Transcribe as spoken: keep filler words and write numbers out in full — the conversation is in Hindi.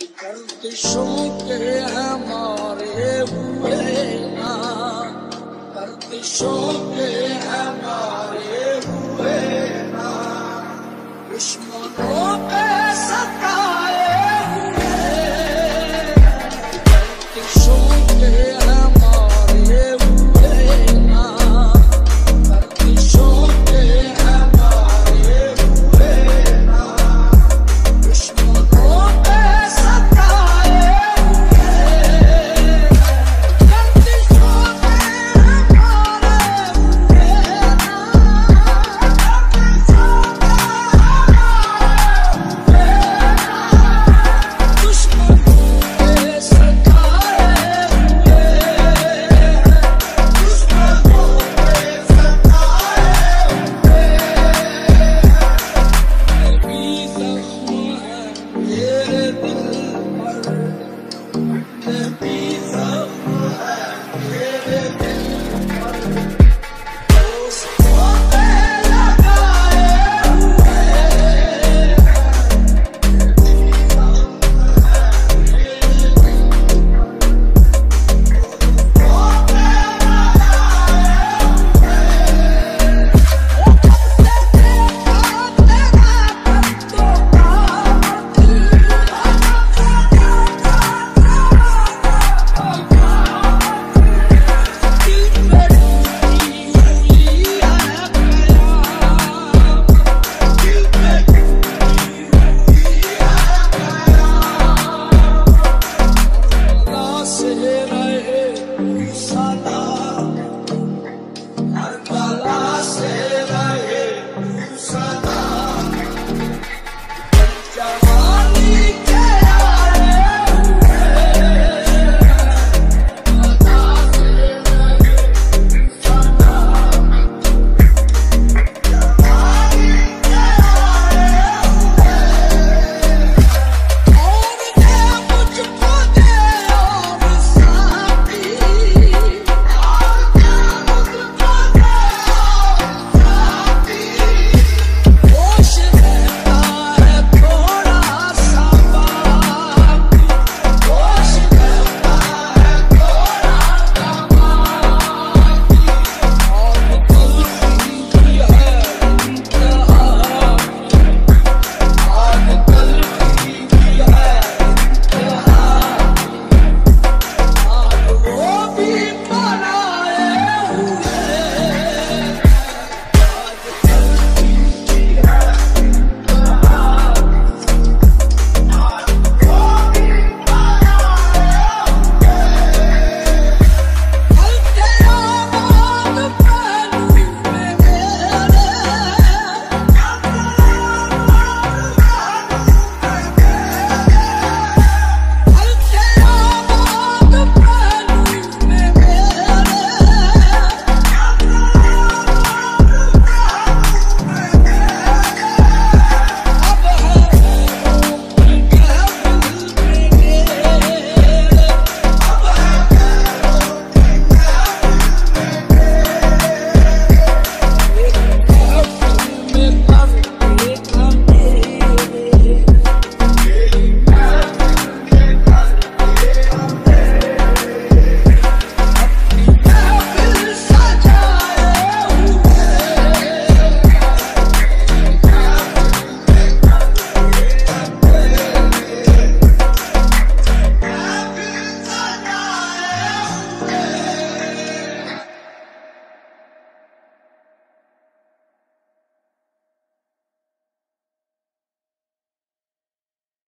गर्दिशों के हमारे हुए ना, गर्दिशों के हमारे हुए ना, दुश्मनों पे सताए हुए, गर्दिशों के हमारे हुए ना, गर्दिशों के हमारे हुए ना, दुश्मनों पे सताए हुए, गर्दिशों के हमारे हुए ना, गर्दिशों के हमारे दुश्मनों पे सताए हुए, दुश्मनों पे सताए हुए, अभी जख्म है मेरे दिल